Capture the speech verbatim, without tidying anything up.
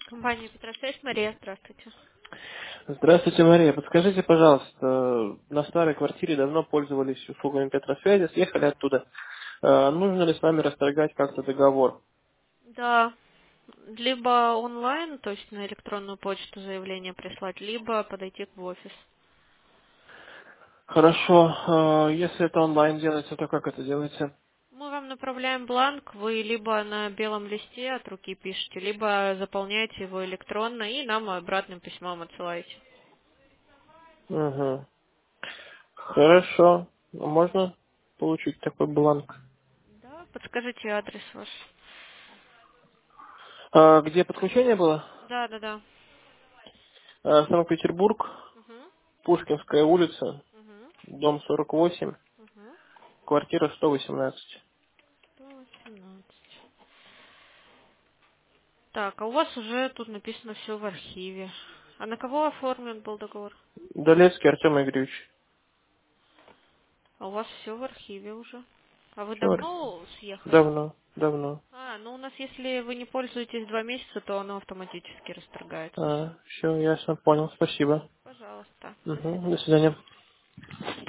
Компания Петросвязь, Мария, здравствуйте. Здравствуйте, Мария. Подскажите, пожалуйста, на старой квартире давно пользовались услугами Петросвязи, съехали оттуда. Э, Нужно ли с вами расторгать как-то договор? Да, либо онлайн, то есть на электронную почту заявление прислать, либо подойти в офис. Хорошо. Э, Если это онлайн делается, то как это делается? Мы вам направляем бланк, вы либо на белом листе от руки пишете, либо заполняете его электронно и нам обратным письмом отсылаете. Угу. Хорошо. А можно получить такой бланк? Да, подскажите адрес ваш. А где подключение было? Да, да, да. Э, Санкт-Петербург, Угу, Пушкинская улица, угу, дом сорок восемь, угу. квартира сто восемнадцать. сто восемнадцать. Так, а у вас уже тут написано все в архиве. А на кого оформлен был договор? Долецкий Артем Игоревич. А у вас все в архиве уже. А вы Все, давно съехали? давно, давно. А, ну у нас, если вы не пользуетесь два месяца, то оно автоматически расторгается. А, все, ясно, понял, спасибо. Пожалуйста. До Угу, свидания. до свидания.